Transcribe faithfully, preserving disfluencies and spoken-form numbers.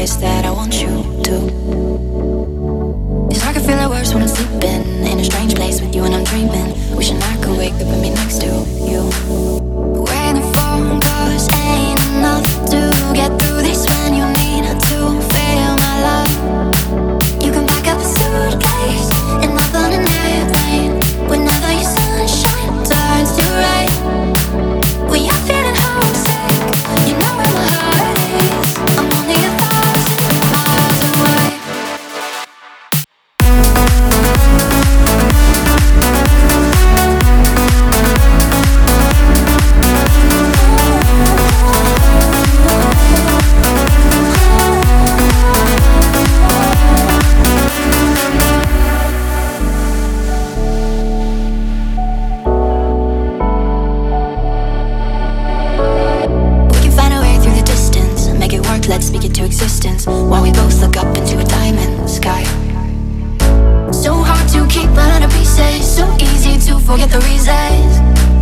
place that I want you to. 'Cause I can feel it worse when I'm sleeping in a strange place with you and I'm dreaming, wishing I could wake up and be next to you. When the phone calls ain't enough to get through this, when you need to feel my love, you can pack up a suitcase and hop on an airplane. Whenever your sunshine turns to rain, when you're feeling homesick, you know where my heart is. I'm only a thousand miles away. Let's speak it to existence while we both look up into a diamond sky. So hard to keep but under pieces, so easy to forget the reasons.